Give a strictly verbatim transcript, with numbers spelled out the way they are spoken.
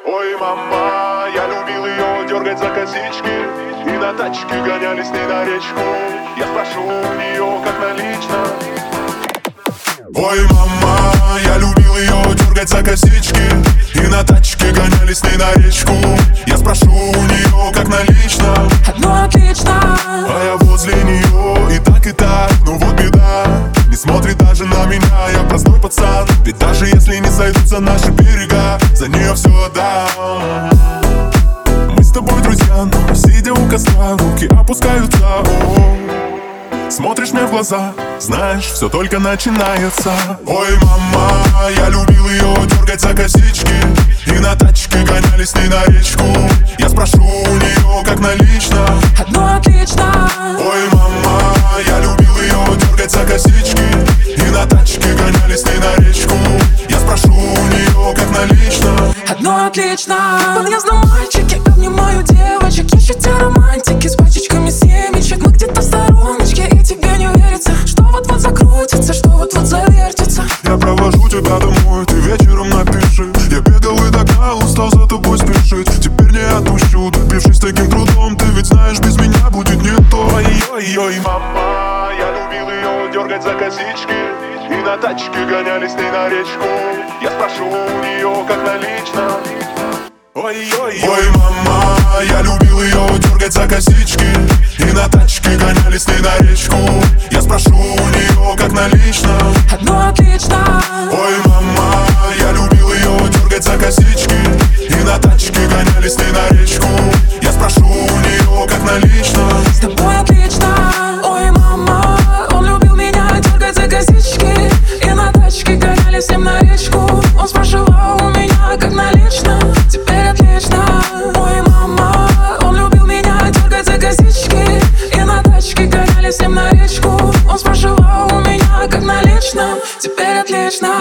Ой, мама, я любил ее дергать за косички, и на тачке гоняли с ней на речку. Я спрошу у нее, как налично. Ой, мама, я любил ее дергать за косички, и на тачке гоняли с ней на речку. Я спрошу у нее, как налично. Ну отлично. А я возле нее и так, и так, ну вот беда. Не смотрит даже на меня, я простой пацан. Ведь даже если не сойдутся наши берега, за нее все отдам. Мы с тобой друзья, но сидя у костра, руки опускаются. О-о-о. Смотришь мне в глаза, знаешь, все только начинается. Ой, мама, я любил ее дергать за косички, и на тачке гоняли с ней на речку. Я спрошу у нее, как налично. Ну отлично. Ой, мама, я любил ее дергать за косички, и на тачке гоняли с ней на речку. Я спрошу у нее, как налично. Ну отлично. В подъездном мальчике обнимаю девочек, ищете романтики с пачечками семечек. Мы где-то в стороночке, и тебе не верится, что вот-вот закрутится, что вот-вот завертится. Я провожу тебя домой, ты вечером напиши. Я бегал и догнал, устал за тобой спешить. Теперь не отпущу, добившись таким трудом. Ты ведь знаешь, без меня будет не то. Ой-ой-ой, мама, я любил ее дергать за косички, и на тачке гоняли с ней на речку. Я спрошу у нее, как налично. Ой-ой-ой, мама, я любил ее дергать за косички, и на тачке гоняли с ней на речку. Я спрошу у нее, как налично. Ну отлично. Ой, мама, я любил ее дергать за косички, и на тачке гоняли с ней на речку. Я спрошу у нее, как налично. С тобой отлично. Ой, мама, он любил меня дергать за косички, и на тачке гоняли с ним на речку. Он спрашивал у меня, как налично. Теперь отлично. Ой, мама, он любил меня дергать за косички, и на тачке гоняли с ним на речку. Он спрашивал у меня, как налично. Теперь отлично.